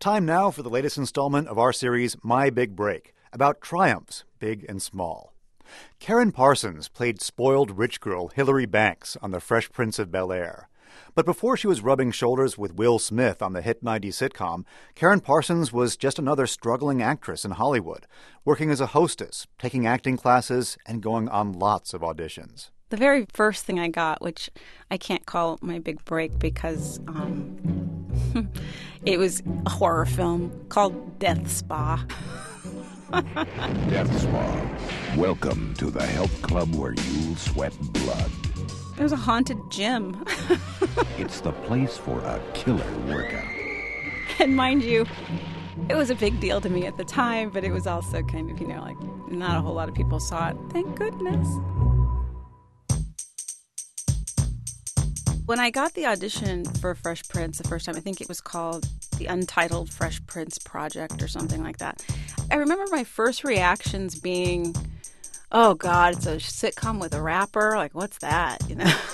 Time now for the latest installment of our series, My Big Break, about triumphs, big and small. Karen Parsons played spoiled rich girl Hilary Banks on The Fresh Prince of Bel-Air. But before she was rubbing shoulders with Will Smith on the hit 90s sitcom, Karen Parsons was just another struggling actress in Hollywood, working as a hostess, taking acting classes, and going on lots of auditions. The very first thing I got, which I can't call my big break because it was a horror film called Death Spa. Death Spa. Welcome to the health club where you'll sweat blood. It was a haunted gym. It's the place for a killer workout. And mind you, it was a big deal to me at the time, but it was also kind of, like not a whole lot of people saw it. Thank goodness. When I got the audition for Fresh Prince the first time, I think it was called the Untitled Fresh Prince Project or something like that. I remember my first reactions being, oh God, it's a sitcom with a rapper? Like, what's that,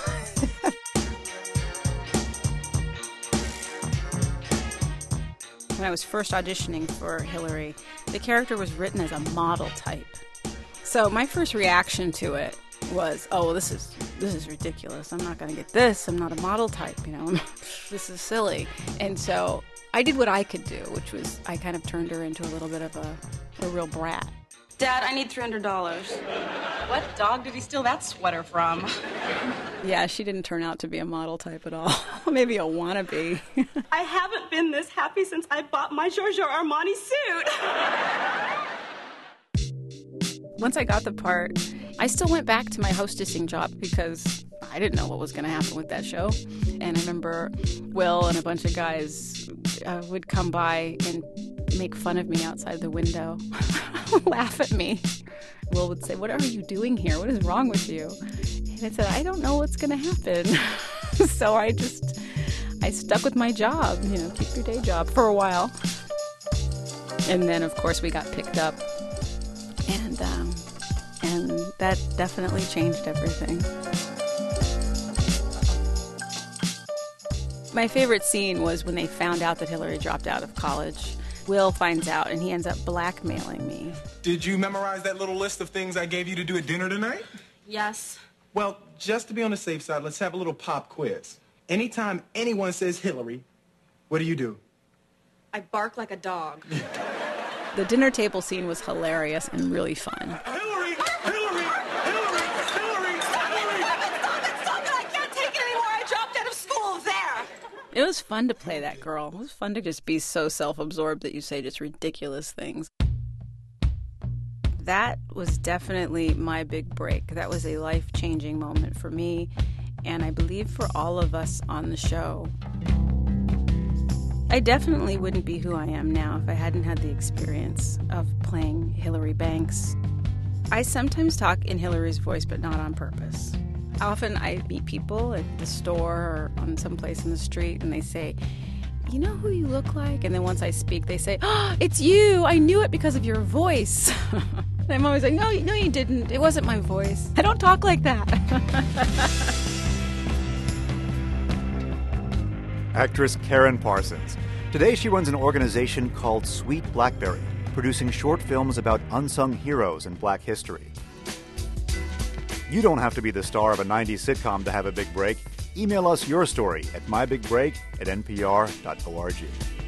When I was first auditioning for Hilary, the character was written as a model type. So my first reaction to it was, oh, well, this is ridiculous. I'm not going to get this. I'm not a model type, This is silly. And so I did what I could do, which was I kind of turned her into a little bit of a real brat. Dad, I need $300. What dog did he steal that sweater from? Yeah, she didn't turn out to be a model type at all. Maybe a wannabe. I haven't been this happy since I bought my Giorgio Armani suit. Once I got the part, I still went back to my hostessing job because I didn't know what was going to happen with that show. And I remember Will and a bunch of guys would come by and make fun of me outside the window, laugh at me. Will would say, "What are you doing here? What is wrong with you?" And I said, "I don't know what's going to happen." So I stuck with my job, keep your day job for a while. And then, of course, we got picked up. And that definitely changed everything. My favorite scene was when they found out that Hilary dropped out of college. Will finds out, and he ends up blackmailing me. Did you memorize that little list of things I gave you to do at dinner tonight? Yes. Well, just to be on the safe side, let's have a little pop quiz. Anytime anyone says Hilary, what do? I bark like a dog. The dinner table scene was hilarious and really fun. Hilary! Stop it! I can't take it anymore. I dropped out of school there. It was fun to play that girl. It was fun to just be so self-absorbed that you say just ridiculous things. That was definitely my big break. That was a life-changing moment for me, and I believe for all of us on the show. I definitely wouldn't be who I am now if I hadn't had the experience of playing Hilary Banks. I sometimes talk in Hilary's voice, but not on purpose. Often I meet people at the store or on someplace in the street, and they say, "You know who you look like?" And then once I speak, they say, "Oh, it's you! I knew it because of your voice." And I'm always like, no, you didn't. It wasn't my voice. I don't talk like that. Actress Karen Parsons. Today she runs an organization called Sweet Blackberry, producing short films about unsung heroes in Black history. You don't have to be the star of a 90s sitcom to have a big break. Email us your story at mybig@npr.org.